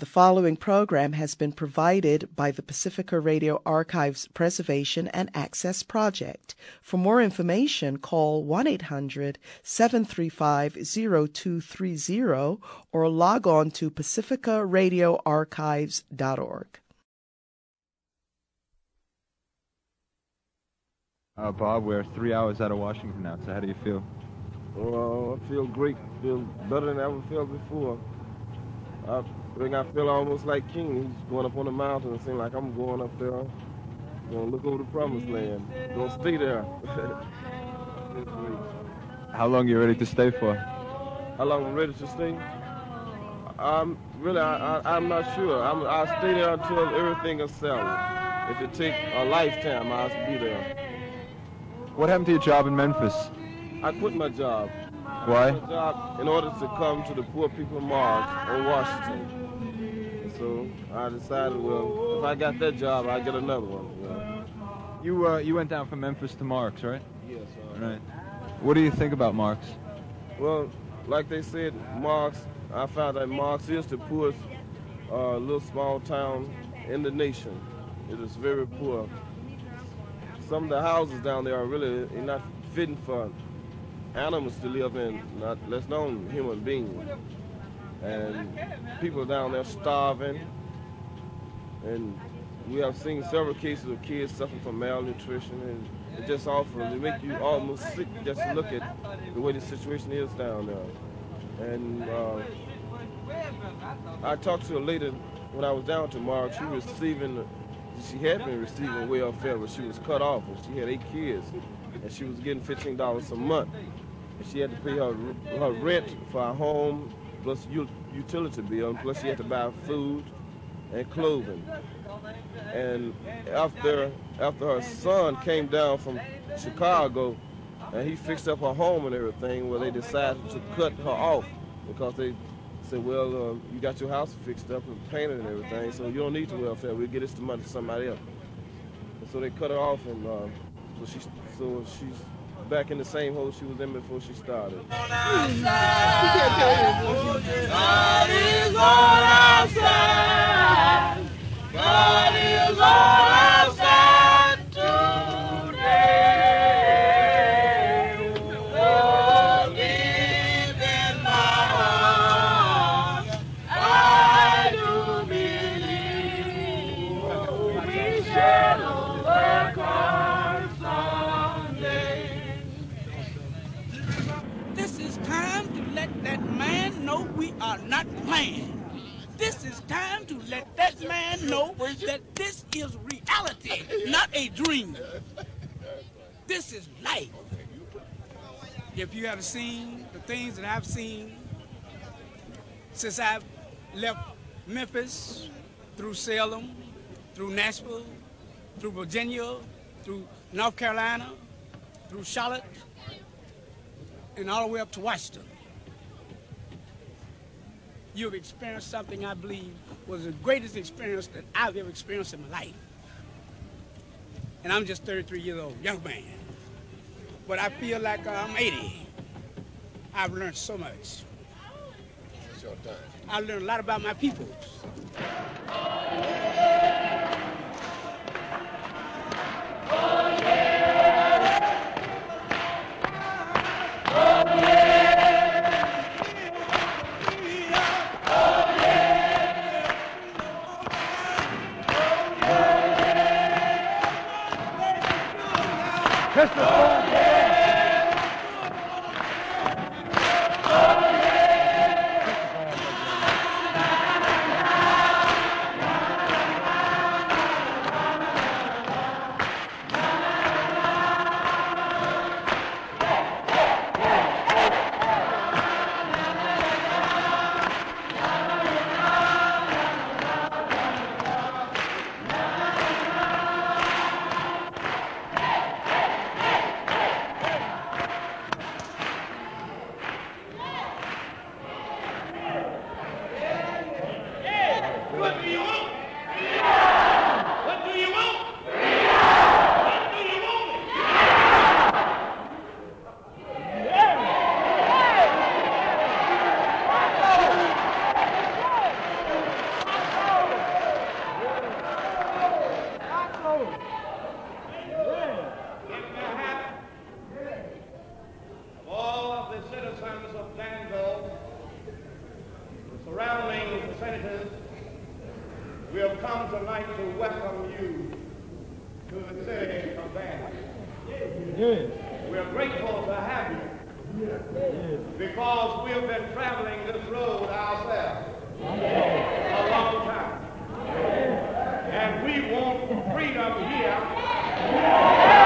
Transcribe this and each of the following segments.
The following program has been provided by the Pacifica Radio Archives Preservation and Access Project. For more information, call 1-800-735-0230 or log on to pacificaradioarchives.org. Bob, we're 3 hours out of Washington now, so how do you feel? Well, I feel great. Feel better than I ever felt before. I think I feel almost like King. He's going up on the mountain. It seems like I'm going up there. Going to look over the promised land. Going to stay there. How long are you ready to stay for? How long I'm ready to stay? I'm not sure. I'll stay there until everything is settled. If it takes a lifetime, I'll be there. What happened to your job in Memphis? I quit my job. Why? I quit my job in order to come to the poor people march on Washington. And so I decided, well, if I got that job, I'll get another one. You went down from Memphis to Marks, right? Yes. Right. What do you think about Marks? Well, like they said, Marks, I found that Marks is the poorest little small town in the nation. It is very poor. Some of the houses down there are really not fitting for animals to live in, not less known human beings. And people down there starving. And we have seen several cases of kids suffering from malnutrition, and it's just awful. It makes you almost sick just to look at the way the situation is down there. And I talked to a lady when I was down to Mark. She had been receiving welfare, but she was cut off, and she had 8 kids, and she was getting $15 a month. And she had to pay her rent for her home, plus utility bill, and plus she had to buy food and clothing. And after her son came down from Chicago, and he fixed up her home and everything, well, they decided to cut her off because they said, well, you got your house fixed up and painted and everything, so you don't need the welfare. We'll get the money to somebody else. And so they cut her off, and so she's back in the same hole she was in before she started. God is on our side. God is on our side today. Oh, deep in my heart, I do believe we shall overcome someday. This is time to let that man know we are not playing. This is time to let that man know that this is reality, not a dream. This is life. If you have seen the things that I've seen since I've left Memphis, through Salem, through Nashville, through Virginia, through North Carolina, through Charlotte, and all the way up to Washington, you've experienced something I believe was the greatest experience that I've ever experienced in my life. And I'm just 33 years old, young man. But I feel like I'm 80. I've learned so much. I learned a lot about my people. come tonight to welcome you to the city of Bangor. Yes. We're grateful to have you because we've been traveling this road ourselves a long time. And we want freedom here.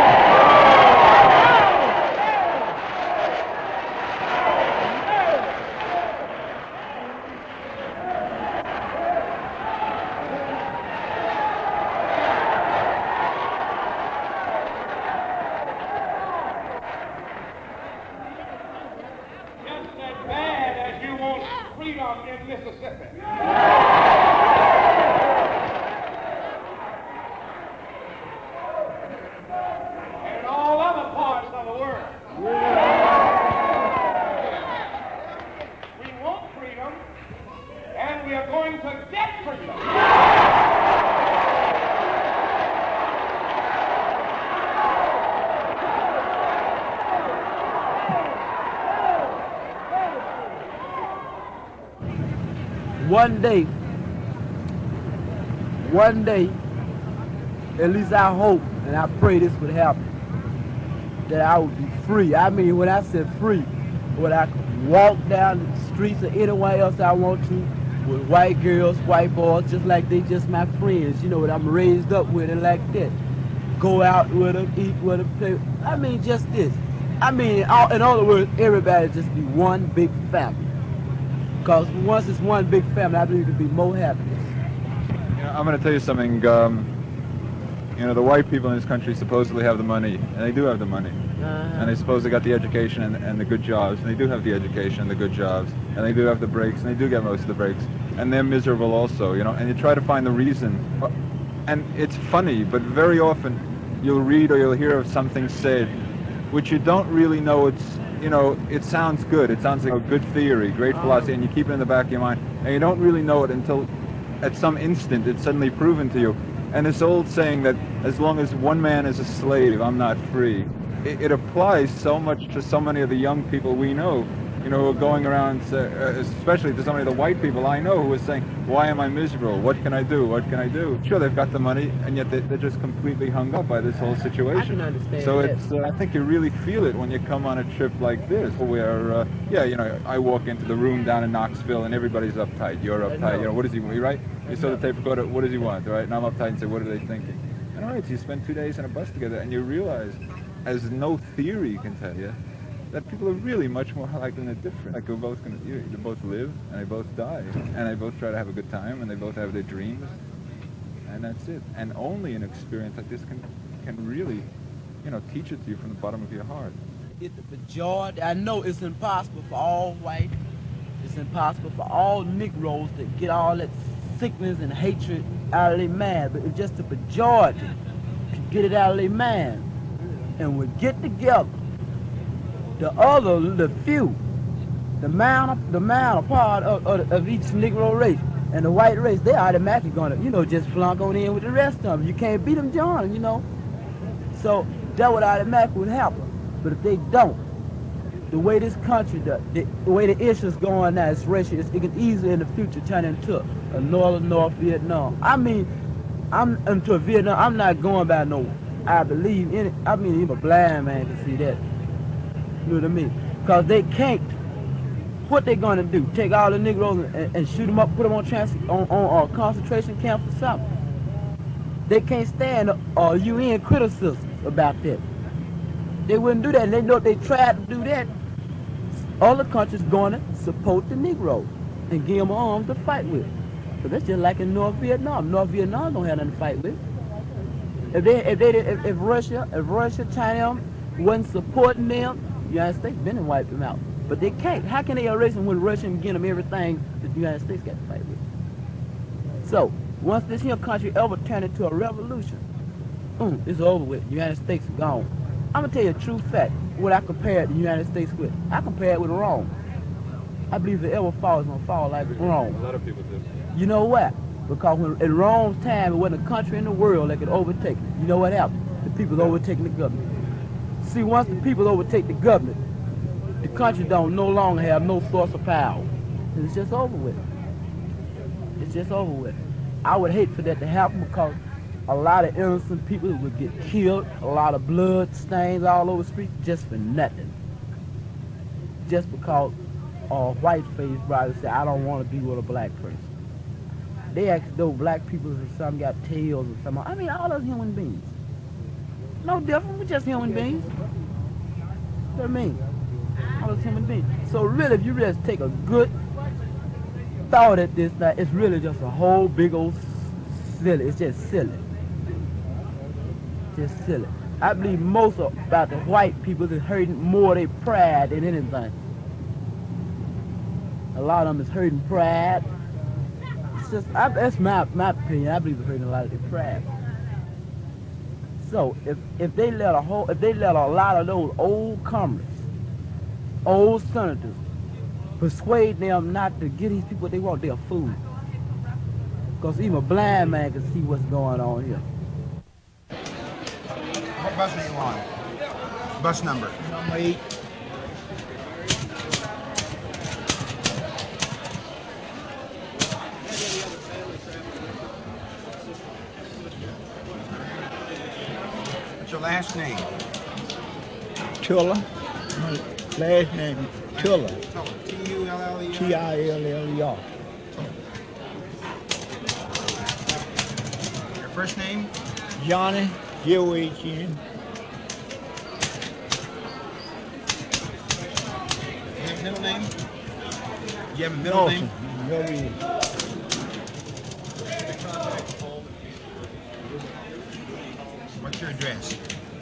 In Mississippi. And all other parts of the world. We want freedom, and we are going to get freedom. One day, at least I hope and I pray this would happen, that I would be free. I mean, when I said free, when I could walk down the streets or anywhere else I want to with white girls, white boys, just like they just my friends, you know, what I'm raised up with and like that. Go out with them, eat with them, play. I mean, just this. I mean, in other words, everybody just be one big family. Because once it's one big family, I believe there'll be more happiness. You know, I'm going to tell you something. You know, the white people in this country supposedly have the money, and they do have the money. And they supposedly got the education and the good jobs, and they do have the education and the good jobs, and they do have the breaks, and they do get most of the breaks. And they're miserable also, you know, and you try to find the reason. And it's funny, but very often you'll read or you'll hear of something said which you don't really know it's, you know, it sounds good. It sounds like a good theory, great philosophy, and you keep it in the back of your mind, and you don't really know it until at some instant it's suddenly proven to you. And this old saying that as long as one man is a slave, I'm not free, it applies so much to so many of the young people we know, you know, who are going around, especially to so many of the white people I know who are saying, why am I miserable? What can I do? What can I do? Sure, they've got the money, and yet they're just completely hung up by this whole situation. I can understand so that. it's, I think you really feel it when you come on a trip like this, where, yeah, you know, I walk into the room down in Knoxville, and everybody's uptight. You're uptight. You know, what does he want, right? You saw the tape recorder, what does he want, right? And I'm uptight and say, what are they thinking? And all right, so you spend 2 days on a bus together, and you realize, as no theory can tell you, that people are really much more alike than they're different. Like we're both gonna, they both live and they both die, and they both try to have a good time, and they both have their dreams, and that's it. And only an experience like this can really, you know, teach it to you from the bottom of your heart. The majority, I know it's impossible for all white, it's impossible for all Negroes to get all that sickness and hatred out of their mind, but if just the majority can get it out of their mind, and we get together, the few, the amount part of each Negro race and the white race, they automatically gonna, you know, just flunk on in with the rest of them. You can't beat them, John, you know. So that would automatically happen. But if they don't, the way this country, the way the issues going now, it's racial, it can easily in the future turn into a North Vietnam. I mean, I'm into Vietnam. I'm not going by no, I believe in it. I mean, even a blind man can see that. You know what I mean? Because they can't. What they gonna do? Take all the Negroes and shoot them up, put them on concentration camp or something? They can't stand UN criticism about that. They wouldn't do that. And they know if they tried to do that, other countries gonna support the Negroes and give them arms to fight with. So that's just like in North Vietnam. North Vietnam don't have nothing to fight with. If Russia, China wasn't supporting them, the United States been and wiped them out. But they can't. How can they erase them when Russia and give them everything that the United States got to fight with? So, once this here country ever turned into a revolution, it's over with. The United States is gone. I'm going to tell you a true fact, what I compare the United States with. I compare it with Rome. I believe if it ever falls, it's going to fall like Rome. A lot of people do. You know what? Because when, in Rome's time, it wasn't a country in the world that could overtake it. You know what happened? The people overtaking the government. See, once the people overtake the government, the country don't no longer have no source of power. It's just over with. It's just over with. I would hate for that to happen because a lot of innocent people would get killed, a lot of blood stains all over the street just for nothing. Just because a white-faced brother said, I don't want to be with a black person. They ask those black people if some got tails or something. I mean, all those human beings. No different, we're just human beings. What I mean? All those human beings. So really, if you really take a good thought at this, that it's really just a whole big old silly. It's just silly. Just silly. I believe most about the white people is hurting more their pride than anything. A lot of them is hurting pride. It's just, that's my opinion. I believe it's hurting a lot of their pride. So if they let a lot of those old comrades, old senators, persuade them not to get these people what they want, they're fools. Because even a blind man can see what's going on here. What bus are you on? Bus number? Number 8. What's your last name? Tiller. My last name Tiller. T-U-L-L-E-R? T-I-L-L-E-R. Your first name? Johnny, J-O-H-N. You have a middle name? Do you have a middle name? Very. What's your address?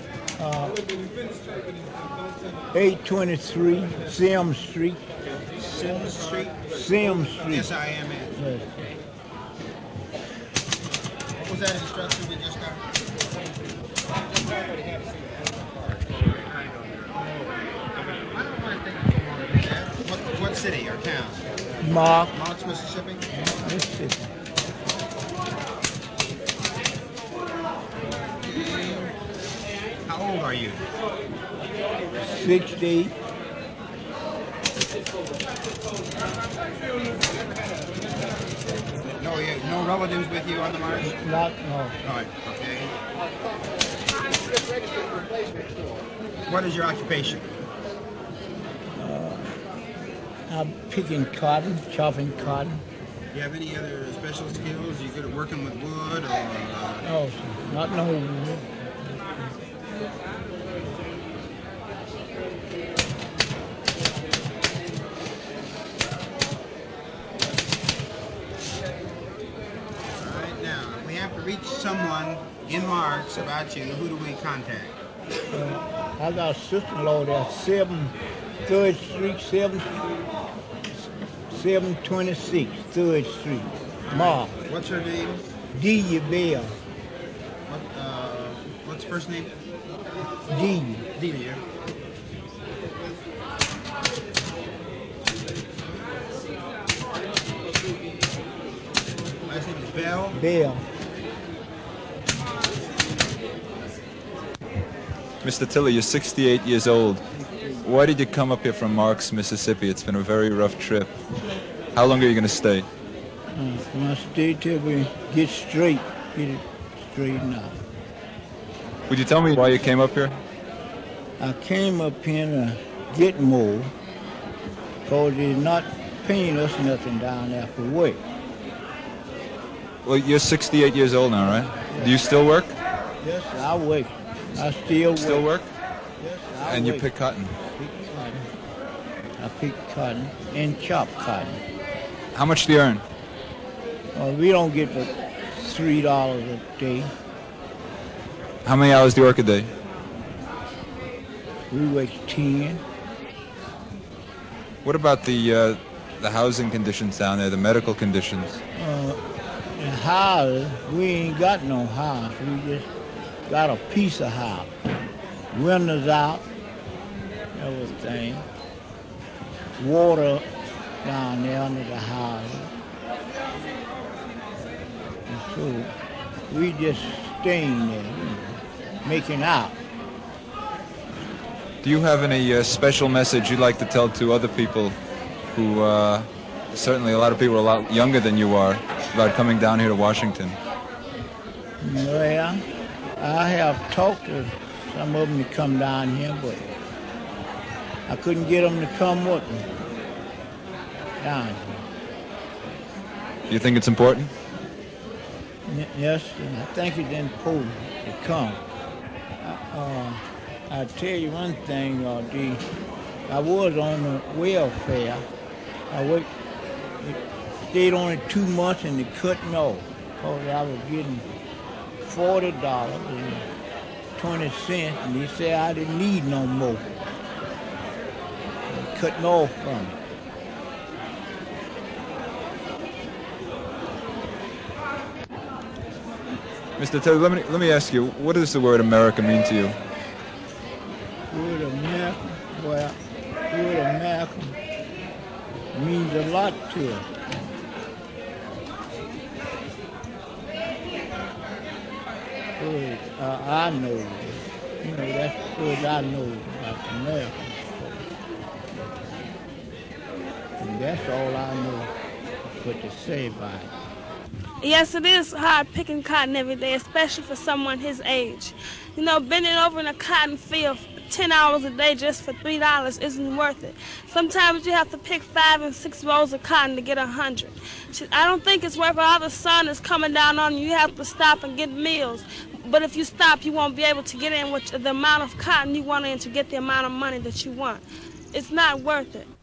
823 Sims Street. Sims Street? Sims Street. S-I-M-S. Yes. What was that instruction we just got? What city or town? Marks, Mississippi? Mississippi. How old are you? 68. No relatives with you on the march? Not, no. All right, okay. What is your occupation? I'm picking cotton, chopping cotton. Do you have any other special skills? Are you good at working with wood or? No, not no wood. All right, now, if we have to reach someone in Marks about you, who do we contact? I got a sister-in-law there, 3rd Street, 726, 3rd Street, Ma. What's her name? Delia Bell. What's first name? Delia. Delia. Last name is Bell? Bell. Mr. Tiller, you're 68 years old. Why did you come up here from Marks, Mississippi? It's been a very rough trip. How long are you going to stay? I'm going to stay till we get it straightened out. Would you tell me why you came up here? I came up here to get more because they're not paying us nothing down there for work. Well, you're 68 years old now, right? Do you still work? Yes, I work. I still work? Yes, and you pick cotton? Pick cotton. I pick cotton and chop cotton. How much do you earn? We don't get but $3 a day. How many hours do you work a day? We work 10. What about the housing conditions down there, the medical conditions? The house, we ain't got no house. We just got a piece of house. Windows out, everything. Water down there under the house. And so we just staying there, making out. Do you have any special message you'd like to tell to other people who, certainly a lot of people are a lot younger than you are, about coming down here to Washington? Well, I have talked to some of them to come down here, but I couldn't get them to come with me down here. Do you think it's important? Yes, and I think it's important to come. I'll tell you one thing, I was on the welfare. I stayed on it 2 months and they cut me off because I was getting $40.20 and they said I didn't need no more. They cut me off from it. Mr. Taylor, let me ask you, what does the word America mean to you? Word America, well, word America means a lot to us. I know, that's the word I know about America. And that's all I know what to say about it. Yes, it is hard picking cotton every day, especially for someone his age. Bending over in a cotton field 10 hours a day just for $3 isn't worth it. Sometimes you have to pick 5 and 6 rolls of cotton to get 100. I don't think it's worth it. All the sun is coming down on you. You have to stop and get meals. But if you stop, you won't be able to get in with the amount of cotton you want in to get the amount of money that you want. It's not worth it.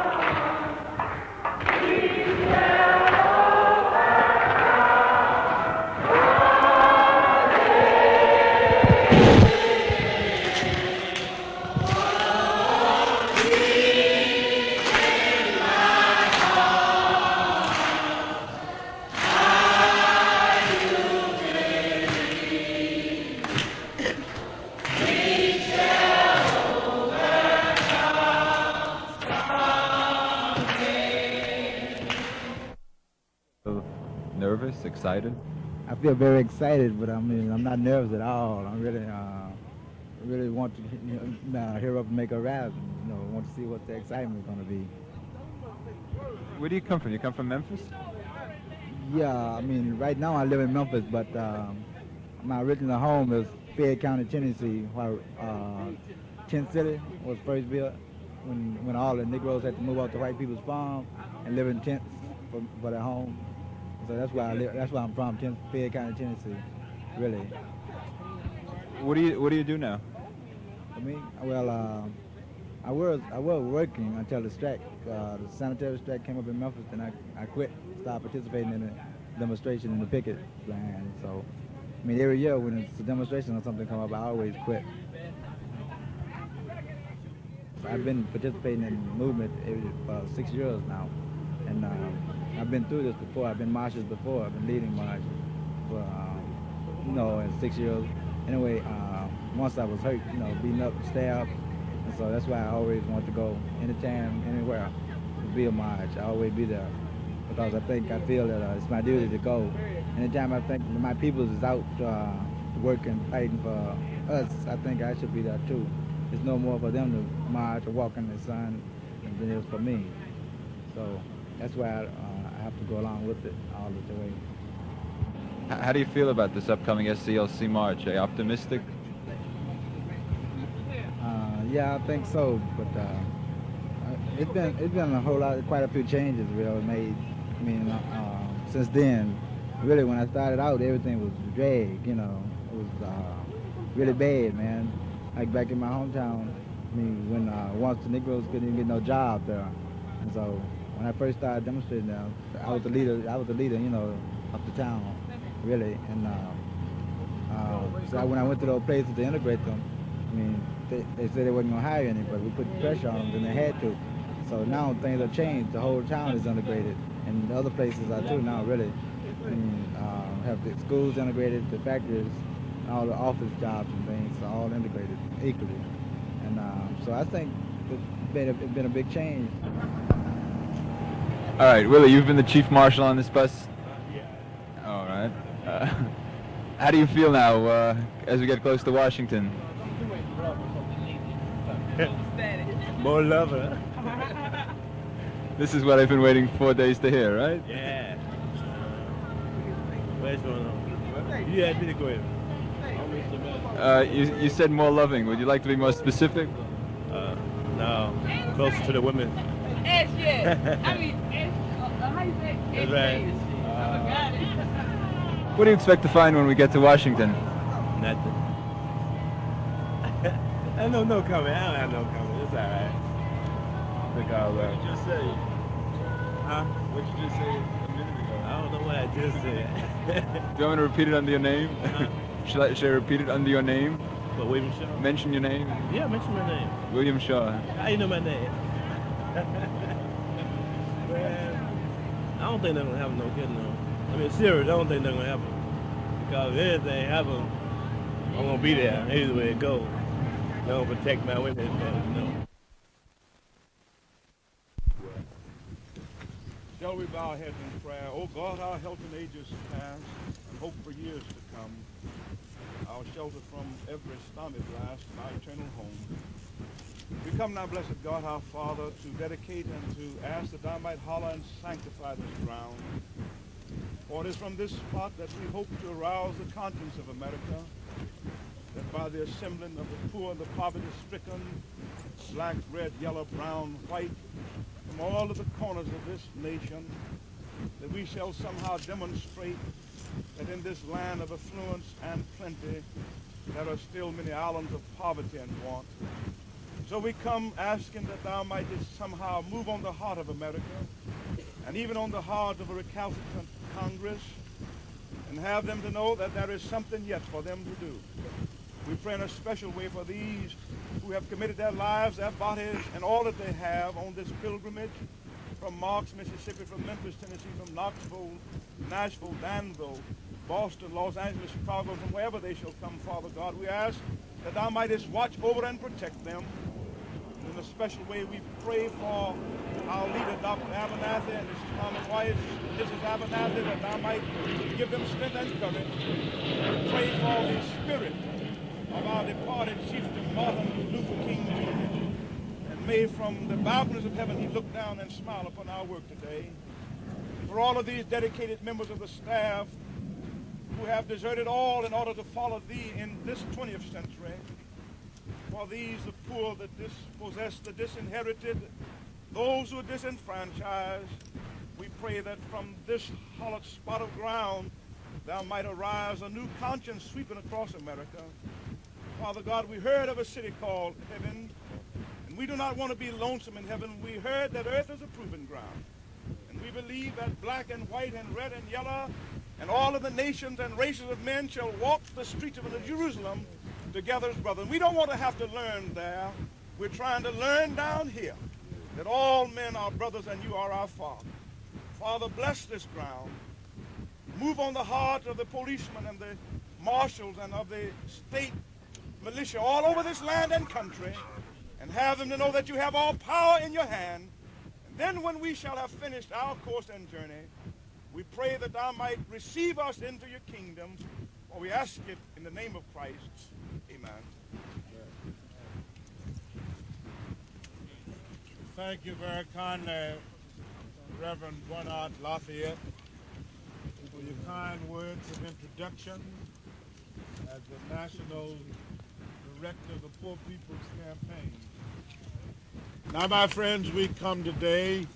Nervous, excited? I feel very excited, but I'm not nervous at all. I really want to hear up and make a rap. Want to see what the excitement is going to be. Where do you come from? You come from Memphis? Yeah, right now I live in Memphis, but my original home is Fayette County, Tennessee, where Tent City was first built when all the Negroes had to move out to white people's farm and live in tents for their home. So that's why I live. That's why I'm from, Fayette County, Tennessee. Really. What do you do now? For me, well, I was working until the strike, the sanitary strike came up in Memphis, and I quit, stopped participating in the demonstration in the picket line. So, every year when it's a demonstration or something come up, I always quit. I've been participating in the movement for 6 years now, and I've been through this before. I've been marches before. I've been leading marches for, in 6 years. Anyway, once I was hurt, beaten up, stabbed, and so that's why I always want to go anytime, anywhere, to be a march. I always be there because I feel that it's my duty to go. Anytime I think my people is out working, fighting for us, I think I should be there too. It's no more for them to march or walk in the sun than it is for me. So that's why I have to go along with it all the way. How do you feel about this upcoming SCLC march? Are you optimistic? Yeah, I think so. But it's been a whole lot, quite a few changes made. Since then, really, when I started out, everything was dragged. It was really bad, man. Like back in my hometown, when once the Negroes couldn't even get no job there, and so when I first started demonstrating there, I was the leader, of the town, really. And so when I went to those places to integrate them, they said they wasn't gonna hire anybody. We put pressure on them, and they had to. So now things have changed. The whole town is integrated, and the other places are too now, really. Have the schools integrated, the factories, all the office jobs and things are all integrated equally. And so I think it's been a big change. All right, Willie, you've been the chief marshal on this bus? Yeah. All right. How do you feel now as we get close to Washington? More lover. This is what I've been waiting 4 days to hear, right? Yeah. special one. You had me to go ahead. You said more loving. Would you like to be more specific? No, closer to the women. Yes, yes. I mean, how you say? That's right. What do you expect to find when we get to Washington? Nothing. I know no comment. I don't have no comment. It's all right. What did you just say? Huh? What did you just say a minute ago? I don't know what I just said. Do you want me to repeat it under your name? Should I repeat it under your name? What, William Shaw? Mention your name? Yeah, mention my name. William Shaw. How you know my name? Well, I don't think they're going to happen, no kidding, no. I mean, serious, I don't think they're going to happen. Because if anything happens, I'm going to be there. Either way it goes. They're going to protect my women, you know. Shall we bow our heads in prayer? Oh God, our help in ages past and hope for years to come, our shelter from every stormy blast, and our eternal home. We come now, blessed God, our Father, to dedicate and to ask that thou might holler and sanctify this ground. For it is from this spot that we hope to arouse the conscience of America, that by the assembling of the poor and the poverty-stricken, black, red, yellow, brown, white, from all of the corners of this nation, that we shall somehow demonstrate that in this land of affluence and plenty, there are still many islands of poverty and want. So we come asking that thou mightest somehow move on the heart of America, and even on the heart of a recalcitrant Congress, and have them to know that there is something yet for them to do. We pray in a special way for these who have committed their lives, their bodies, and all that they have on this pilgrimage from Marks, Mississippi, from Memphis, Tennessee, from Knoxville, Nashville, Danville, Boston, Los Angeles, Chicago, from wherever they shall come, Father God. We ask that thou mightest watch over and protect them. In a special way, we pray for our leader, Dr. Abernathy, and his mom and wife, Mrs. Abernathy, that thou might give them strength and courage. We pray for the spirit of our departed Chieftain Martin Luther King Jr. And may from the balconies of heaven he look down and smile upon our work today. For all of these dedicated members of the staff who have deserted all in order to follow thee in this 20th century, for these the poor, the dispossessed, the disinherited, those who are disenfranchised, we pray that from this hollowed spot of ground thou might arise a new conscience sweeping across America. Father God, we heard of a city called heaven, and we do not want to be lonesome in heaven. We heard that earth is a proving ground, and we believe that black and white and red and yellow and all of the nations and races of men shall walk the streets of Jerusalem together as brothers. We don't want to have to learn there. We're trying to learn down here that all men are brothers and you are our Father. Father, bless this ground. Move on the heart of the policemen and the marshals and of the state militia all over this land and country, and have them to know that you have all power in your hand. And then when we shall have finished our course and journey, we pray that thou might receive us into your kingdom, for we ask it in the name of Christ. Amen. Thank you very kindly, Reverend Bernard Lafayette, for your kind words of introduction as the National Director of the Poor People's Campaign. Now, my friends, we come today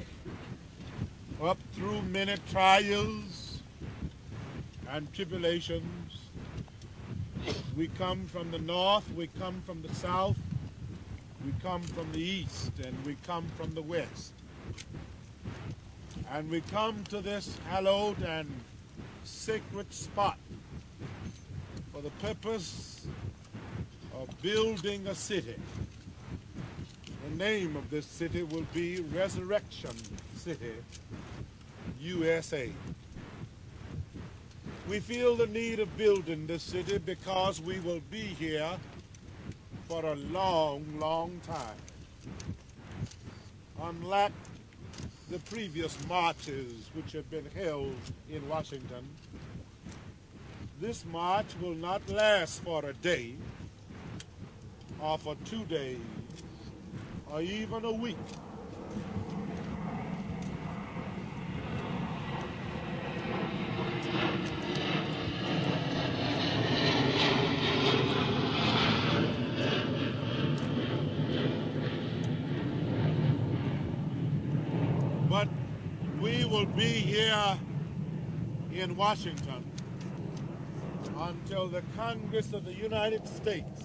up through many trials and tribulations. We come from the north, we come from the south, we come from the east, and we come from the west. And we come to this hallowed and sacred spot for the purpose of building a city. The name of this city will be Resurrection City, USA. We feel the need of building this city because we will be here for a long, long time. Unlike the previous marches which have been held in Washington, this march will not last for a day, or for 2 days, or even a week. be here in Washington until the Congress of the United States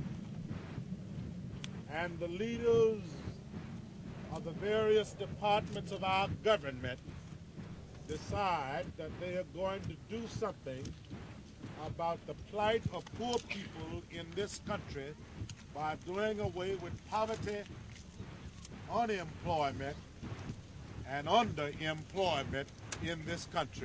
and the leaders of the various departments of our government decide that they are going to do something about the plight of poor people in this country by doing away with poverty, unemployment, and underemployment in this country.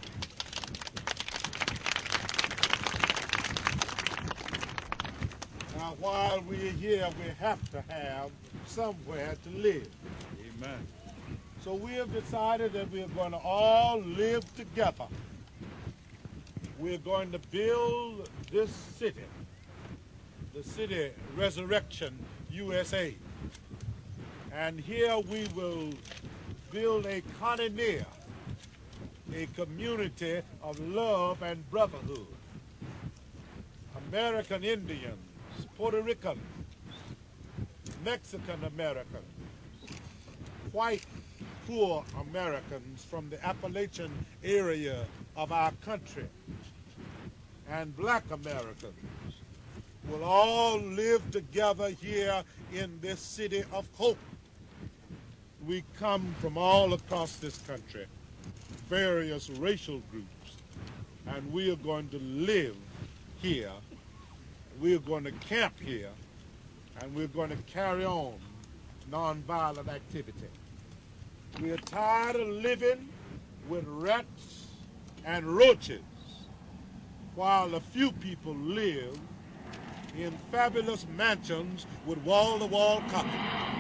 Now, while we're here, we have to have somewhere to live. Amen. So we have decided that we're going to all live together. We're going to build this city, the city Resurrection, USA. And here we will build a koinonia, a community of love and brotherhood. American Indians, Puerto Ricans, Mexican Americans, white poor Americans from the Appalachian area of our country, and black Americans will all live together here in this city of hope. We come from all across this country, various racial groups, and we are going to live here. We are going to camp here, and we're going to carry on nonviolent activity. We are tired of living with rats and roaches while a few people live in fabulous mansions with wall-to-wall carpet.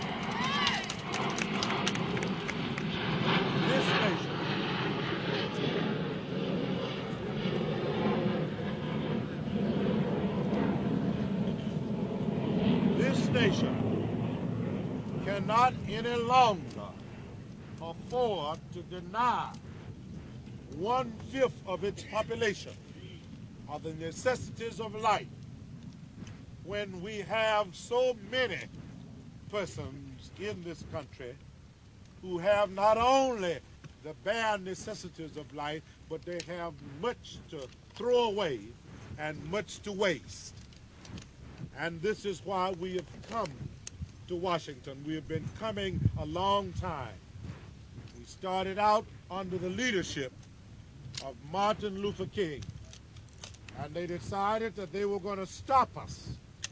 This nation cannot any longer afford to deny 1/5 of its population of the necessities of life when we have so many persons in this country who have not only the bare necessities of life, but they have much to throw away and much to waste. And this is why we have come to Washington. We have been coming a long time. We started out under the leadership of Martin Luther King, and they decided that they were going to stop us.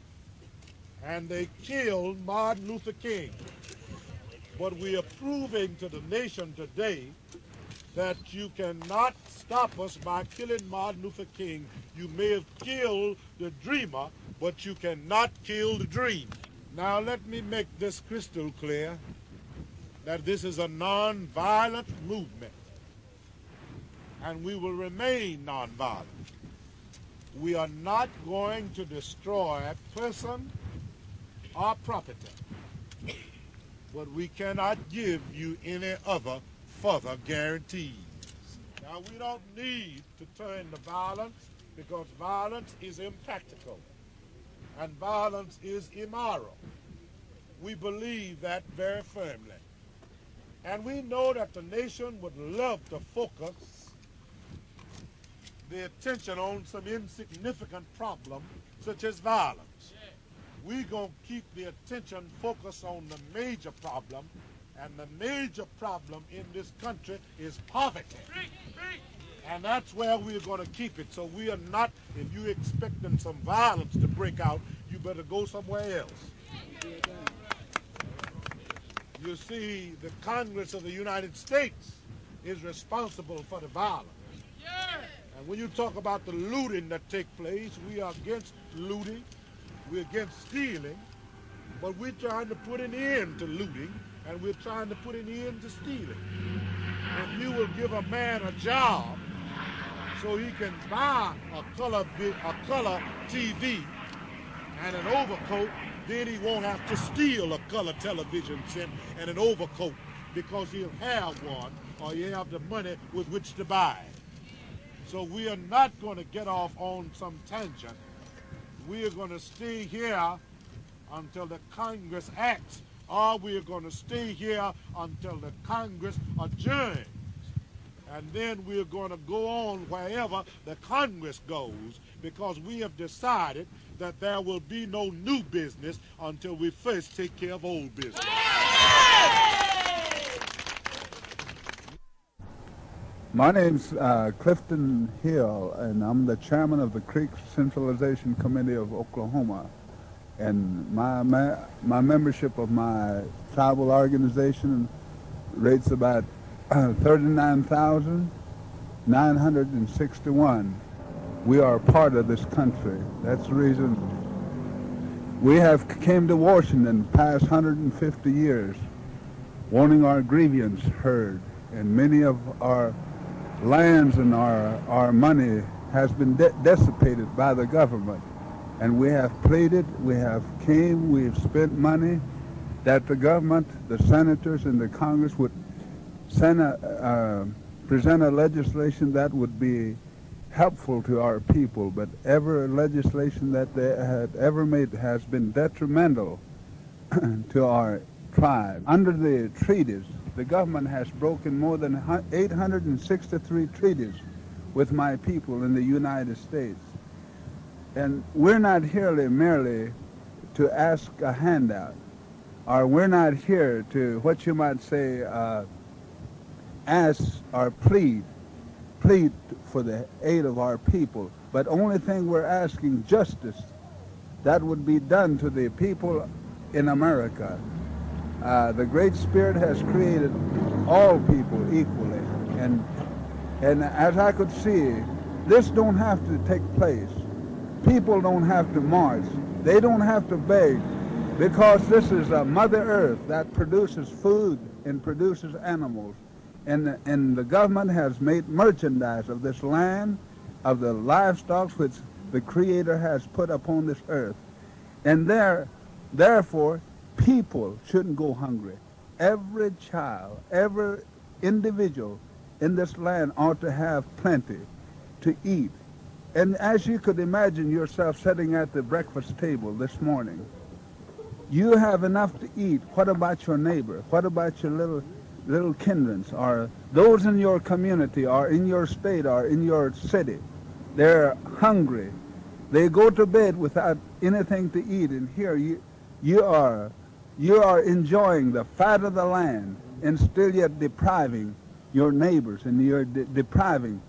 And they killed Martin Luther King. But we are proving to the nation today that you cannot stop us by killing Martin Luther King. You may have killed the dreamer, but you cannot kill the dream. Now let me make this crystal clear that this is a non-violent movement, and we will remain non-violent. We are not going to destroy person or property, but we cannot give you any other further guarantees. Now, we don't need to turn to violence because violence is impractical and violence is immoral. We believe that very firmly. And we know that the nation would love to focus the attention on some insignificant problem such as violence. We're going to keep the attention focused on the major problem, and the major problem in this country is poverty. And that's where we're going to keep it. So we are not, if you're expecting some violence to break out, you better go somewhere else. You see, the Congress of the United States is responsible for the violence. And when you talk about the looting that takes place, we are against looting, we're against stealing, but we're trying to put an end to looting, and we're trying to put an end to stealing. If you will give a man a job so he can buy a color TV and an overcoat, then he won't have to steal a color television set and an overcoat because he'll have one or he'll have the money with which to buy it. So we are not going to get off on some tangent. We are going to stay here until the Congress acts, or we are going to stay here until the Congress adjourns. And then we're going to go on wherever the Congress goes, because we have decided that there will be no new business until we first take care of old business. My name's Clifton Hill, and I'm the chairman of the Creek Centralization Committee of Oklahoma. And my membership of my tribal organization rates about 39,961. We are part of this country. That's the reason we have came to Washington past 150 years wanting our grievance heard, and many of our lands and our money has been dissipated by the government. And we have pleaded, we've spent money that the government, the senators and the Congress would present a legislation that would be helpful to our people, but every legislation that they had ever made has been detrimental to our tribe. Under the treaties, the government has broken more than 863 treaties with my people in the United States. And we're not here merely to ask a handout, or we're not here to, what you might say, ask or plead for the aid of our people. But only thing we're asking, justice that would be done to the people in America. The Great Spirit has created all people equally, and as I could see, this don't have to take place. People don't have to march. They don't have to beg, because this is a Mother Earth that produces food and produces animals. And the government has made merchandise of this land, of the livestock which the Creator has put upon this earth. And therefore, people shouldn't go hungry. Every child, every individual in this land ought to have plenty to eat. And as you could imagine yourself sitting at the breakfast table this morning, you have enough to eat. What about your neighbor? What about your little kindreds, or those in your community, or in your state, or in your city? They're hungry. They go to bed without anything to eat, and here you are enjoying the fat of the land, and still yet depriving your neighbors, and you're depriving.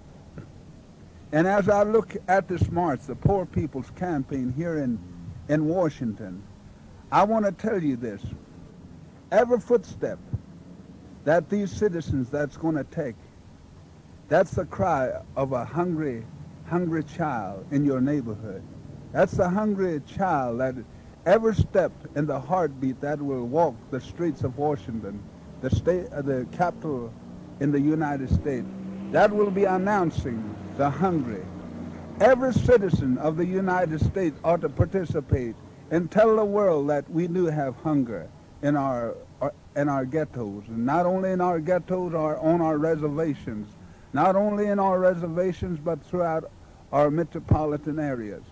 And as I look at this march, the Poor People's Campaign here in Washington, I want to tell you this. Every footstep that these citizens that's going to take, that's the cry of a hungry child in your neighborhood. That's the hungry child that every step in the heartbeat that will walk the streets of Washington, the capital in the United States, that will be announcing the hungry. Every citizen of the United States ought to participate and tell the world that we do have hunger in our ghettos, and not only in our ghettos or on our reservations, not only in our reservations, but throughout our metropolitan areas.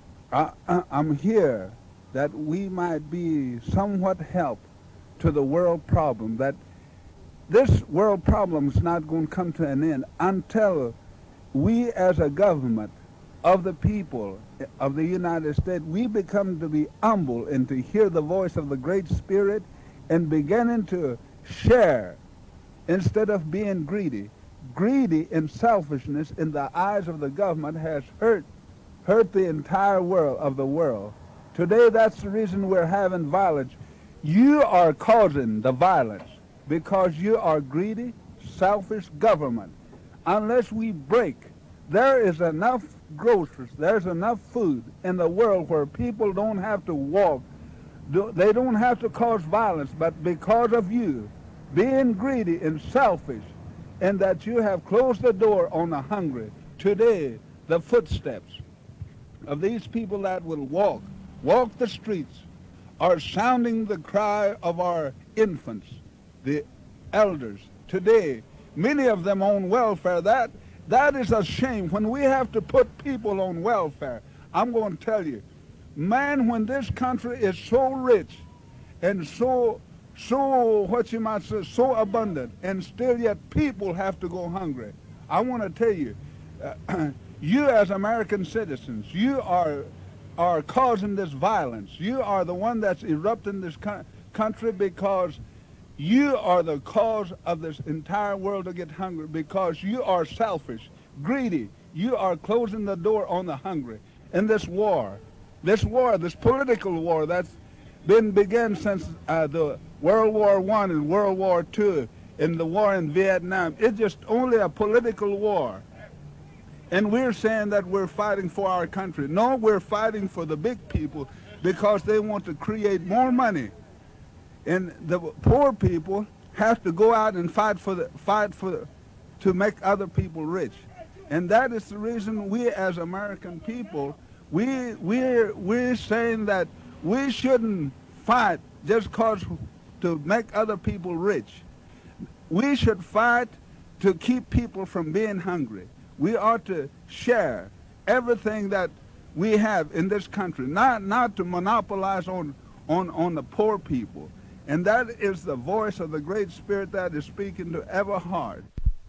I'm here that we might be somewhat help to the world problem, that this world problem is not going to come to an end until we as a government of the people of the United States, we become to be humble and to hear the voice of the Great Spirit and beginning to share instead of being greedy. Greedy and selfishness in the eyes of the government has hurt the entire world. Today, that's the reason we're having violence. You are causing the violence because you are greedy, selfish government. Unless we break, there is enough groceries, there's enough food in the world where people don't have to walk. They don't have to cause violence, but because of you being greedy and selfish, and that you have closed the door on the hungry, today the footsteps of these people that will walk the streets are sounding the cry of our infants, the elders. Today, many of them on welfare. That is a shame. When we have to put people on welfare, I'm going to tell you, man, when this country is so rich and so so, what you might say, so abundant, and still yet people have to go hungry. I want to tell you, you as American citizens, you are causing this violence. You are the one that's erupting this country because you are the cause of this entire world to get hungry, because you are selfish, greedy. You are closing the door on the hungry. And this political war that's been begun since the World War I and World War II and the war in Vietnam, it's just only a political war. And we're saying that we're fighting for our country. No, we're fighting for the big people because they want to create more money. And the poor people have to go out and fight to make other people rich. And that is the reason we as American people, we're saying that we shouldn't fight just cause to make other people rich. We should fight to keep people from being hungry. We ought to share everything that we have in this country, not to monopolize on the poor people. And that is the voice of the Great Spirit that is speaking to every heart.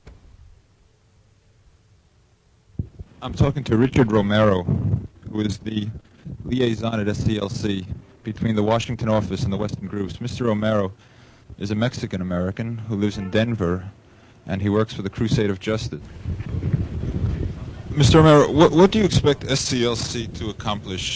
I'm talking to Richard Romero, who is the liaison at SCLC between the Washington office and the Western groups. Mr. Romero is a Mexican-American who lives in Denver, and he works for the Crusade of Justice. Mr. Romero, what do you expect SCLC to accomplish?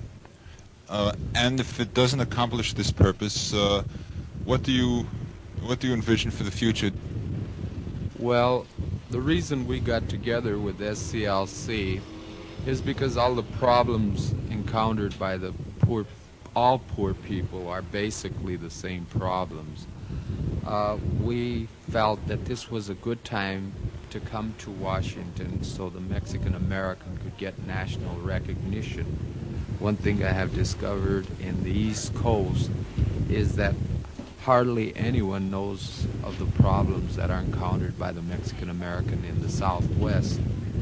And if it doesn't accomplish this purpose, what do you envision for the future? Well, the reason we got together with SCLC is because all the problems encountered by the all poor people are basically the same problems. We felt that this was a good time to come to Washington so the Mexican American could get national recognition. One thing I have discovered in the East Coast is that hardly anyone knows of the problems that are encountered by the Mexican American in the Southwest.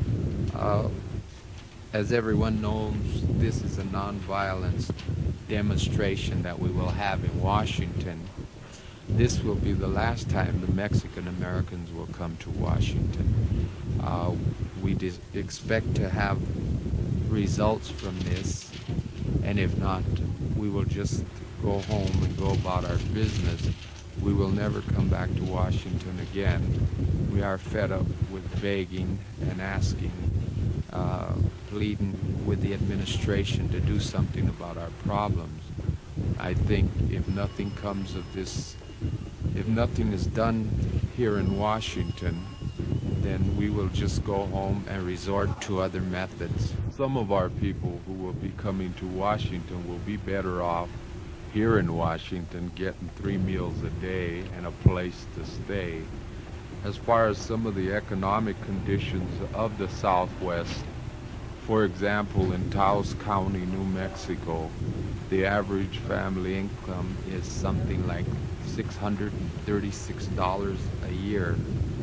As everyone knows, this is a nonviolence demonstration that we will have in Washington. This will be the last time the Mexican Americans will come to Washington. We expect to have results from this, and if not, we will just go home and go about our business. We will never come back to Washington again. We are fed up with begging and asking, pleading with the administration to do something about our problems. I think if nothing comes of this, if nothing is done here in Washington, then we will just go home and resort to other methods. Some of our people who will be coming to Washington will be better off here in Washington getting 3 meals a day and a place to stay. As far as some of the economic conditions of the Southwest, for example, in Taos County, New Mexico, the average family income is something like $636 a year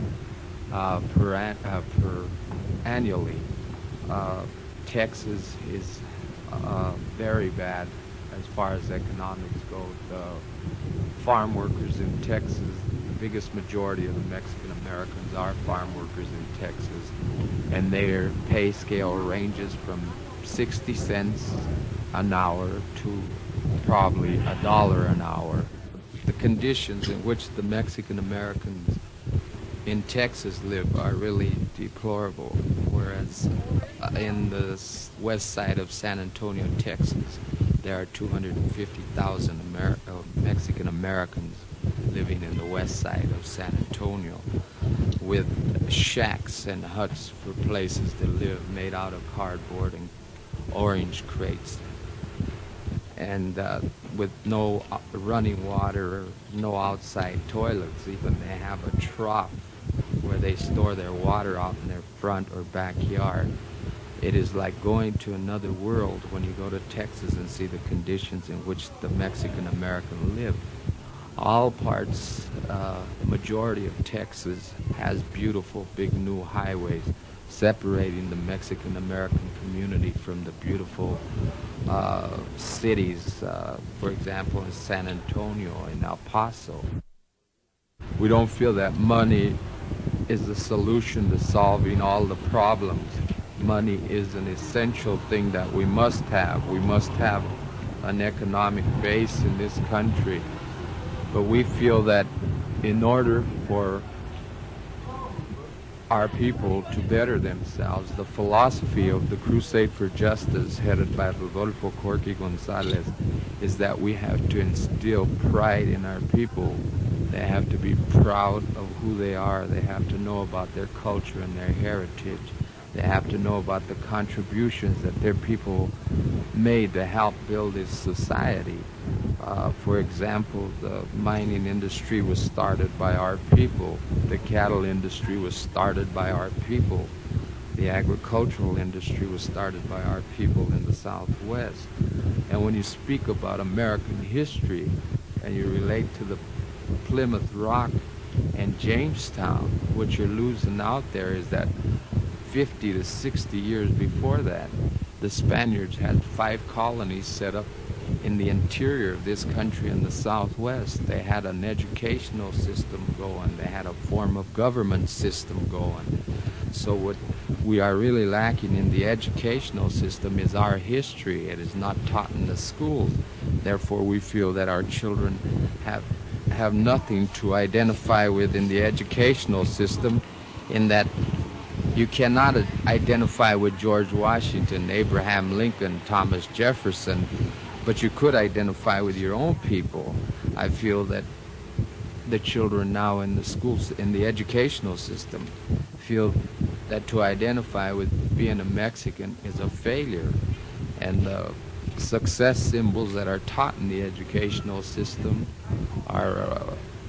per annually. Texas is very bad as far as economics go. The farm workers in Texas, the biggest majority of the Mexican Americans are farm workers in Texas, and their pay scale ranges from 60 cents an hour to probably $1 an hour. The conditions in which the Mexican Americans in Texas live are really deplorable, whereas in the west side of San Antonio, Texas, there are 250,000 Mexican Americans living in the west side of San Antonio with shacks and huts for places to live made out of cardboard and orange crates, and with no running water or no outside toilets. Even they have a trough where they store their water out in their front or backyard. It is like going to another world when you go to Texas and see the conditions in which the Mexican American live. All parts, the majority of Texas has beautiful big new highways separating the Mexican American community from the beautiful cities, for example, in San Antonio and El Paso. We don't feel that money is the solution to solving all the problems. Money is an essential thing that we must have. We must have an economic base in this country. But we feel that in order for our people to better themselves, the philosophy of the Crusade for Justice, headed by Rodolfo Corky Gonzalez, is that we have to instill pride in our people. They have to be proud of who they are. They have to know about their culture and their heritage. They have to know about the contributions that their people made to help build this society. For example, the mining industry was started by our people. The cattle industry was started by our people. The agricultural industry was started by our people in the Southwest. And when you speak about American history and you relate to the Plymouth Rock and Jamestown, what you're losing out there is that 50 to 60 years before that, the Spaniards had 5 colonies set up in the interior of this country in the Southwest. They had an educational system going. They had a form of government system going. So what we are really lacking in the educational system is our history. It is not taught in the schools. Therefore, we feel that our children have nothing to identify with in the educational system, in that you cannot identify with George Washington, Abraham Lincoln, Thomas Jefferson, but you could identify with your own people. I feel that the children now in the schools, in the educational system, feel that to identify with being a Mexican is a failure. And the success symbols that are taught in the educational system are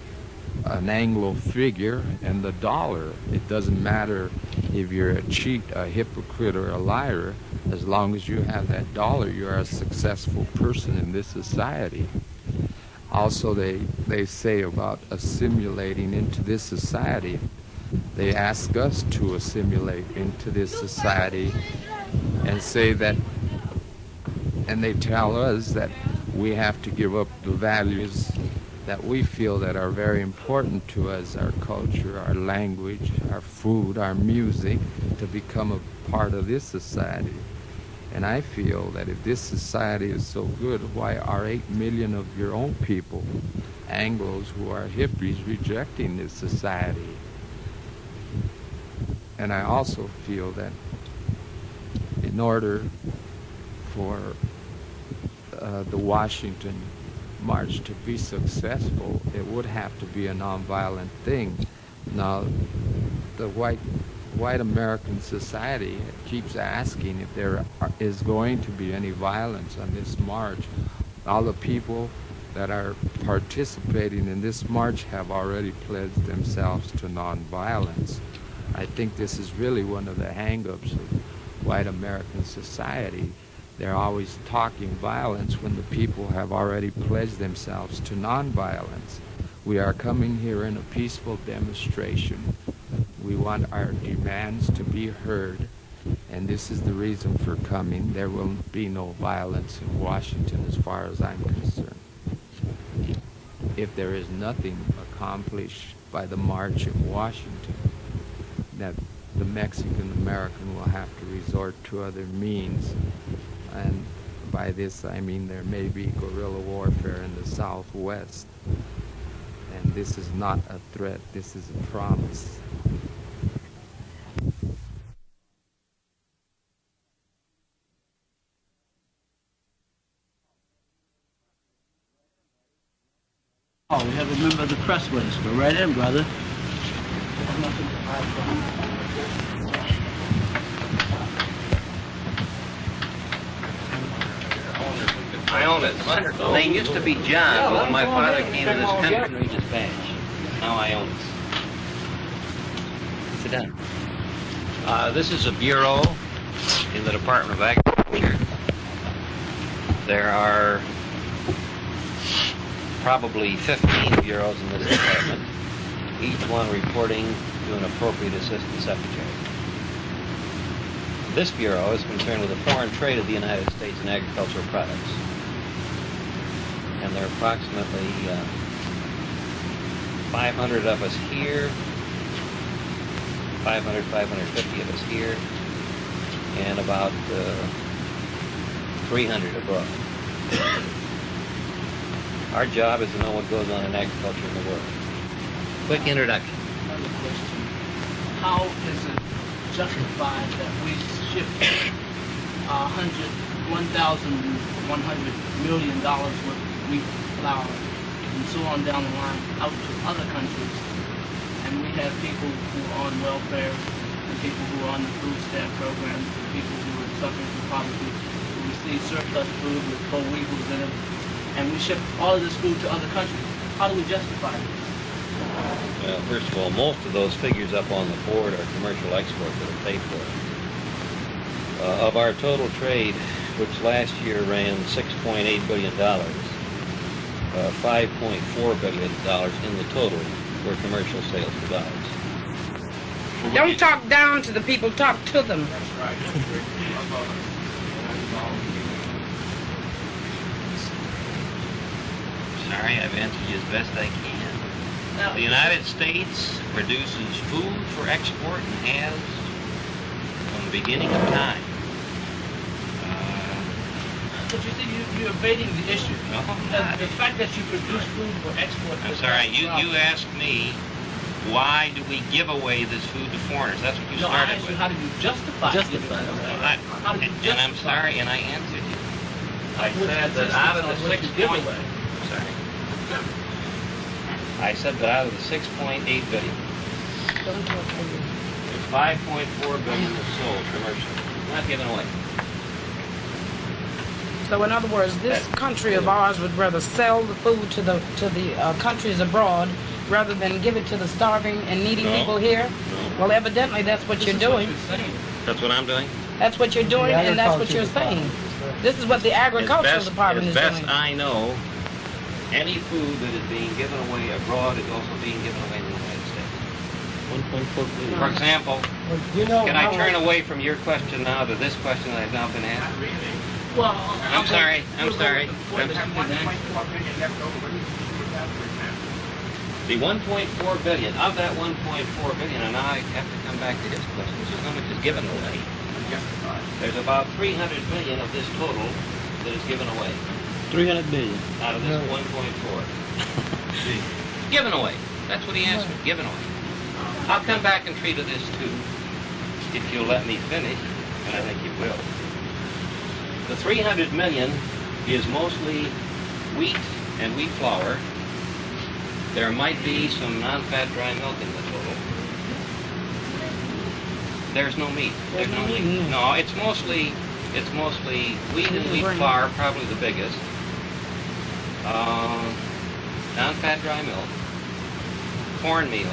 an Anglo figure and the dollar. It doesn't matter if you're a cheat, a hypocrite, or a liar. As long as you have that dollar, you are a successful person in this society. Also, they say about assimilating into this society. They ask us to assimilate into this society and say that, and they tell us that we have to give up the values that we feel that are very important to us, our culture, our language, our food, our music, to become a part of this society. And I feel that if this society is so good, why are 8 million of your own people, Anglos who are hippies, rejecting this society? And I also feel that in order for the Washington March to be successful, it would have to be a nonviolent thing. Now, the white American society keeps asking if there is going to be any violence on this march. All the people that are participating in this march have already pledged themselves to nonviolence. I think this is really one of the hang-ups of white American society. They're always talking violence when the people have already pledged themselves to nonviolence. We are coming here in a peaceful demonstration. We want our demands to be heard, and this is the reason for coming. There will be no violence in Washington as far as I'm concerned. If there is nothing accomplished by the march in Washington, that the Mexican American will have to resort to other means. And by this I mean there may be guerrilla warfare in the Southwest. And this is not a threat, this is a promise. Oh, we have a member of the press with us. Go right in, brother. I own it. My name used to be John, but when my father came to this country, he just badge. Now I own it. Sit down. This is a bureau in the Department of Agriculture. There are probably 15 bureaus in this department, each one reporting to an appropriate assistant secretary. This Bureau is concerned with the foreign trade of the United States in agricultural products. And there are approximately 500 of us here, 550 of us here, and about 300 abroad. Our job is to know what goes on in agriculture in the world. Quick introduction. Another question. How is it justified that we ship $1,100 million worth of wheat, flour, and so on down the line out to other countries, and we have people who are on welfare, and people who are on the food stamp programs, and people who are suffering from poverty, who receive surplus food with whole wheat in it, and we ship all of this food to other countries? How do we justify this? Well, first of all, most of those figures up on the board are commercial exports that are paid for. Of our total trade, which last year ran $6.8 billion, $5.4 billion in the total were commercial sales to dollars. Don't talk down to the people, talk to them. That's right. Sorry, I've answered you as best I can. The United States produces food for export and has from the beginning of time. But you see, you're evading the issue. No, the fact that you produce food for export... I'm sorry, you asked me, why do we give away this food to foreigners? That's what you started with. No, I asked you, how do you justify it? And I'm sorry, and I answered you. I said that out of the 6.8 billion, there's 5.4 billion that's sold commercially, not given away. So in other words, this country of ours would rather sell the food to the countries abroad rather than give it to the starving and needy people here? No. Well, evidently that's what you're doing. That's what I'm doing? That's what you're doing, and that's what you're saying. This is what the agricultural department is doing. As best I know, any food that is being given away abroad is also being given away in the United States. 1.4 billion. For example, can I turn away from your question now to this question that I've now been asked? Well, I'm sorry. The 1.4 billion, of that 1.4 billion, and I have to come back to his question, which is how much is given away. There's about 300 million of this total that is given away. 300 billion. Out of this 1.4. Given away. That's what he asked me, given away. I'll come back and treat of this too, if you'll let me finish, and I think you will. The 300 million is mostly wheat and wheat flour. There might be some non-fat dry milk in the total. There's no meat. There's no meat. No, it's mostly wheat and wheat flour, probably the biggest. Non-fat dry milk, cornmeal,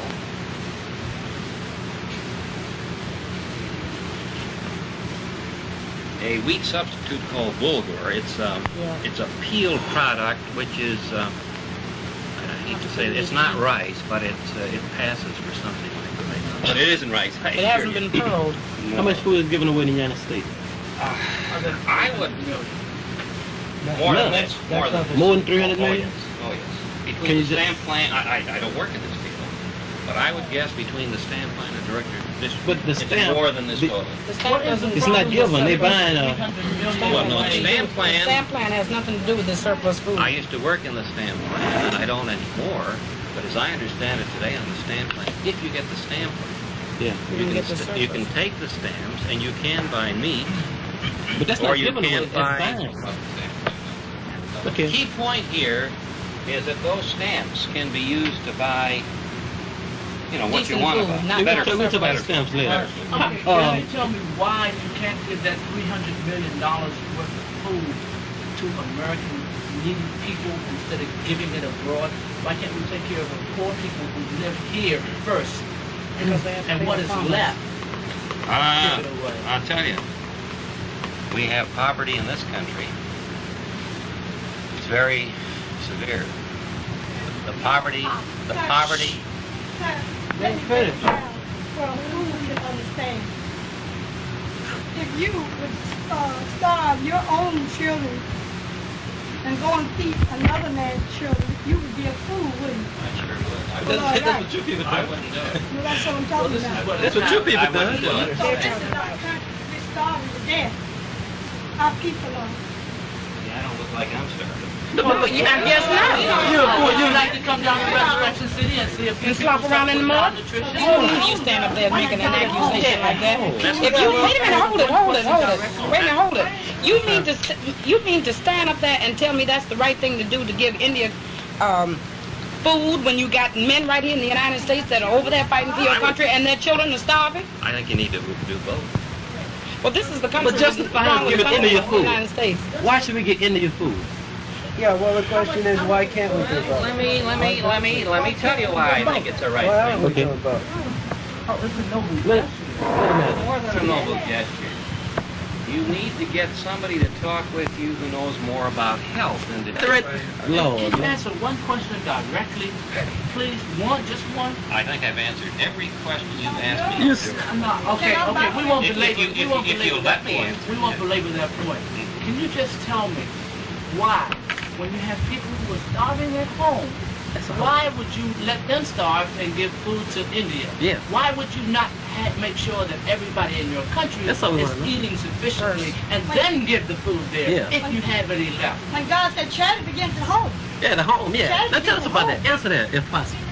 a wheat substitute called bulgur. It's a peeled product, which is I hate to say it, it's not rice, but it passes for something like that. But it isn't rice. It hasn't been pearled. No. How much food is given away in the United States? I would more than this. More than 300 million? Oh yes. Between the stamp plant, I don't work in this field, but I would guess between the stamp plant and director, it's more than this total. The stamp doesn't. It's not given. They buying a. Well, no, the stamp plant. The stamp plant has nothing to do with the surplus food. I used to work in the stamp plant. I don't anymore, but as I understand it today on the stamp plant, if you get the stamp plant, you can take the stamps and you can buy meat, but that's or not you can buy. The key point here is that those stamps can be used to buy, what you want to buy. Better stamps later. Can you tell me why you can't give that $300 million worth of food to American needy people instead of giving it abroad? Why can't we take care of the poor people who live here first? And what is left? I'll tell you. We have poverty in this country. It's very severe. The poverty. Sir, let me break it down for who can understand. If if you would starve your own children and go and feed another man's children, you would be a fool, wouldn't you? I sure would. That's what you people do. I wouldn't do it. Well, that's what I'm talking about. That's what you people do. This is our country. We're starving to death. Our people are. Yeah, I don't look like I'm starving. But you, I guess not. You'd like to come down to Resurrection City and see if you slop around in the mud? You stand up there making an accusation like that. If you wait a minute, hold it. Wait a minute, hold it. You mean to stand up there and tell me that's the right thing to do to give India food when you got men right here in the United States that are over there fighting for your country and their children are starving? I think you need to do both. Well, this is the country. But justify giving India food. United States. Why should we get India food? Yeah, well, the question is, why can't we do both? Let me tell you why I think it's the right thing. Okay. Oh, it's a noble gesture. More than a noble gesture. You need to get somebody to talk with you who knows more about health than to... Lord. Can you answer one question directly? Please, just one. I think I've answered every question you've asked me. Yes. Okay, we won't belabor if you'll let me answer. We won't belabor that point. Can you just tell me why, when you have people who are starving at home, why would you let them starve and give food to India? Yeah. Why would you not make sure that everybody in your country is eating sufficiently and then give the food there if you have any left? And God said charity begins at home. Yeah, the home, yeah. Charity Now tell us about begins that. Answer that, if possible.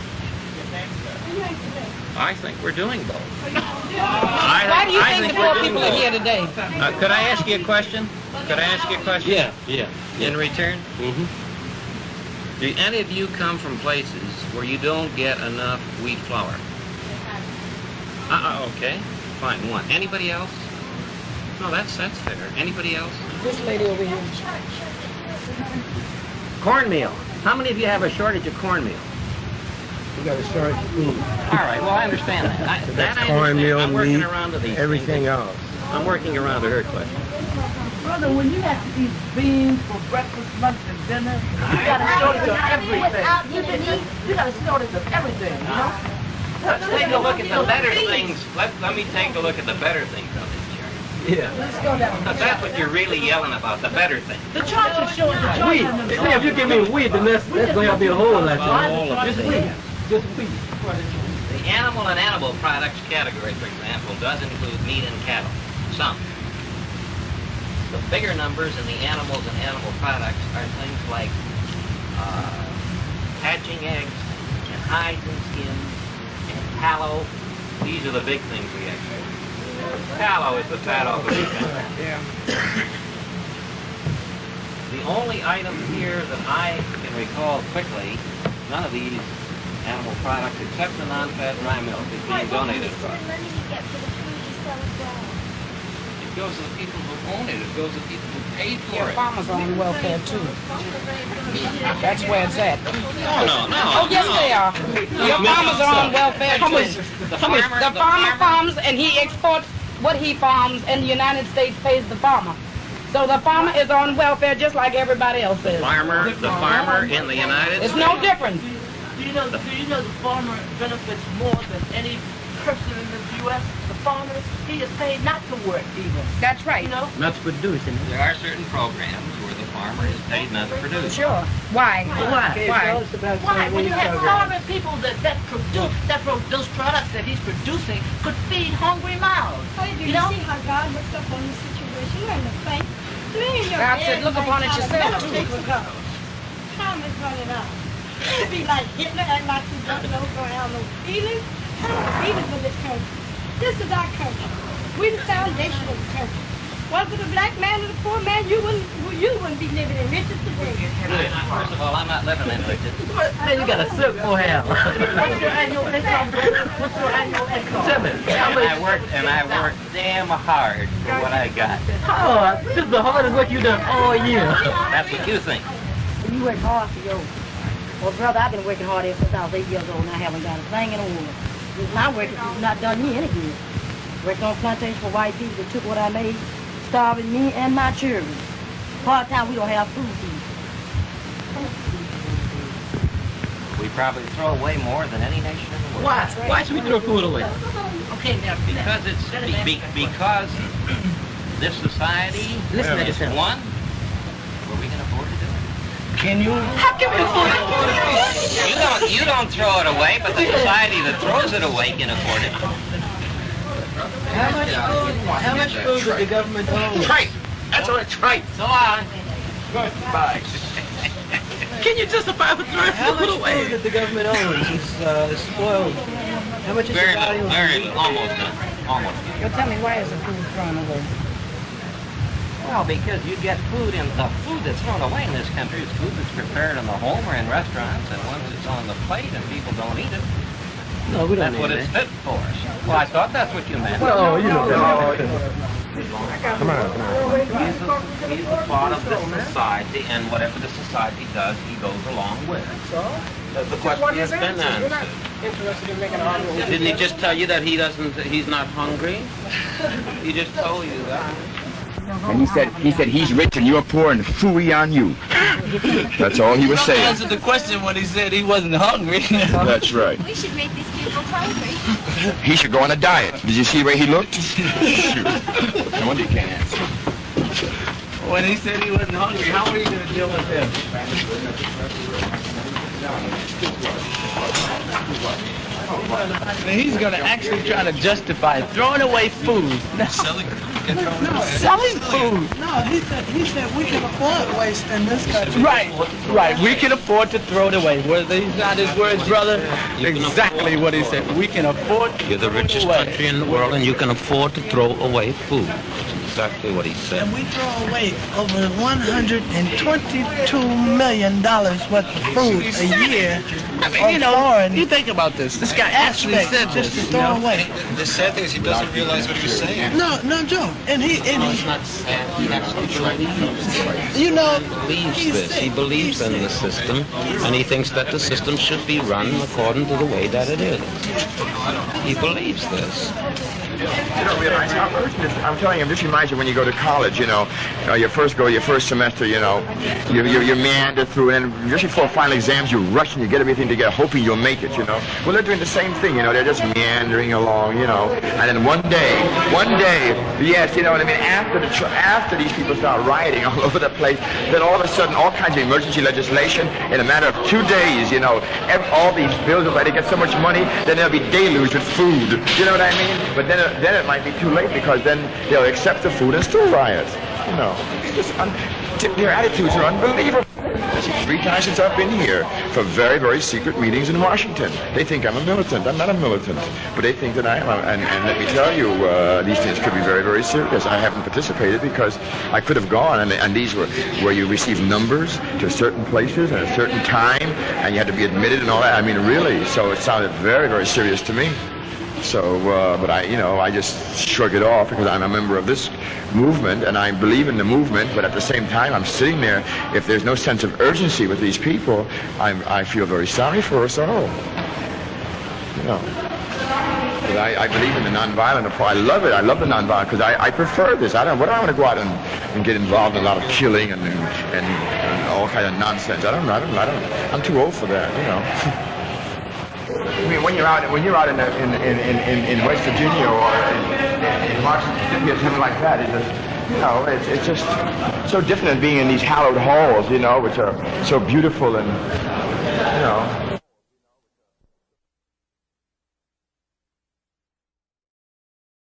I think we're doing both. Why do you think the poor people are here today? Could I ask you a question? Yeah. In return? Do any of you come from places where you don't get enough wheat flour? Okay. Fine. One. Anybody else? No, that's fair. Anybody else? This lady over here. Cornmeal. How many of you have a shortage of cornmeal? We got a shortage of food. All right. Well, I understand that. That's cornmeal, I'm working meat, around to these everything else. I'm working around to her question. Brother, when you have to eat beans for breakfast, lunch, and dinner, you got a shortage of everything. You got a shortage of everything, you know? Let's take a look at the better things. Let me take a look at the better things on this chart. Yeah. Let's go down. Because that's what you're really yelling about, the better things. The chart is showing the chart. Wheat. See, if you give me wheat, then that's going to be a whole lot. Just wheat. Just wheat. The animal and animal products category, for example, does include meat and cattle. Some. The bigger numbers in the animals and animal products are things like hatching eggs and hides and skins and tallow. These are the big things we export. Tallow is the fat off the beef. The only item here that I can recall quickly, none of these animal products except the non-fat dry milk is being donated for. It goes to the people who own it. It goes to people who paid for Your it. farmers are on welfare too. That's where it's at. No. Oh, yes, they are. Your farmers are on welfare too. The farmer farms and he exports what he farms, and the United States pays the farmer. So the farmer is on welfare just like everybody else is. The farmer in the United States. It's no different. Do you know the farmer benefits more than any person in the U.S.? The farmer, he is paid not to work even. That's right. You know? Not to produce. There are certain programs where the farmer is paid not to produce. Sure. Why? Why? When you have starving people that produce products that he's producing could feed hungry mouths. You know? See how God looks up on the situation and the faith. God said, look upon it yourself too. Time is running out. It'd be like Hitler and like you don't have no feelings. Have no feelings in this country. This is our country. We're the foundation of the country. Well, for the black man and the poor man, you wouldn't be living in riches today. First of all, I'm not living in riches. Then you got a silk for hell. What's your annual income? And I worked damn hard for what I got. Oh, this is the hardest work you've done all year. That's what you think. You work hard for yours. Well, brother, I've been working hard ever since I was 8 years old, and I haven't got a thing in the world. My work has not done me any good. Worked on plantations for white people that took what I made, starving me and my children. Part time, we don't have food to eat. We probably throw away more than any nation in the world. Why? Why should we throw food away? Okay, now because this society Listen is to one where we can afford to do it. Can you? How can we afford it? You don't throw it away, but the society that throws it away can afford it. How much food does the government own? Tripe. That's all. Tripe. So on. Goodbye. Can you justify for throwing food away? Food that the government owns is spoiled. How much is Very the value little. of Very food? little. Almost none. Almost. Well, tell me, why is the food thrown away? Well, because you get food in the food that's thrown away in this country is food that's prepared in the home or in restaurants, and once it's on the plate and people don't eat it, no, we don't that's what it's fit for. Well, I thought that's what you meant. Well, you know that. Come on. He's a part of this society, and whatever the society does, he goes along with it. The question has been answered. Didn't he just tell you that he's not hungry? He just told you that. And he said he's rich and you're poor and phooey on you. That's all he was saying. He answered the question when he said he wasn't hungry. That's right. We should make these people hungry. He should go on a diet. Did you see the way he looked? Shoot. No wonder you can't answer. When he said he wasn't hungry, how are you going to deal with him? He's going to actually try to justify throwing away food. Selling food. No, he said we can afford waste in this country. Right. We can afford to throw it away. Were these not his words, brother? Exactly what he said. We can afford to You're the richest country in the world, and you can afford to throw away food. That's exactly what he said. And we throw away over $122 million worth of food a year. I mean, you know, you think about this. This guy actually said just this, to throw away. The sad thing is he doesn't realize what he was saying. No joke. And he He's not sad. He actually believes. You know, he believes this. He believes in the system, and he thinks that the system should be run according to the way that it is. He believes this. You don't realize how urgent this is. I'm telling you, this reminds you when you go to college, your first semester, you meander through, and just before final exams, you rush and you get everything together, hoping you'll make it, Well, they're doing the same thing, they're just meandering along, and then one day, yes, you know what I mean, after these people start rioting all over the place, then all of a sudden, all kinds of emergency legislation, in a matter of 2 days, all these bills will get so much money, then they'll be deluged with food, you know what I mean? But then it might be too late because then they'll accept the food and still riot. Their attitudes are unbelievable. 3 times since I've been here for very, very secret meetings in Washington. They think I'm a militant. I'm not a militant, but they think that I am. And let me tell you, these things could be very, very serious. I haven't participated because I could have gone, and these were where you receive numbers to certain places at a certain time, and you had to be admitted and all that. I mean, really. So it sounded very, very serious to me. So, but I just shrug it off because I'm a member of this movement and I believe in the movement, but at the same time I'm sitting there. If there's no sense of urgency with these people, I feel very sorry for us all. But I believe in the nonviolent approach. I love it. I love the nonviolent because I prefer this. I don't want to go out and get involved in a lot of killing and all kind of nonsense. I'm too old for that, I mean, when you're out in West Virginia or in Washington or something like that, it's just so different than being in these hallowed halls, which are so beautiful and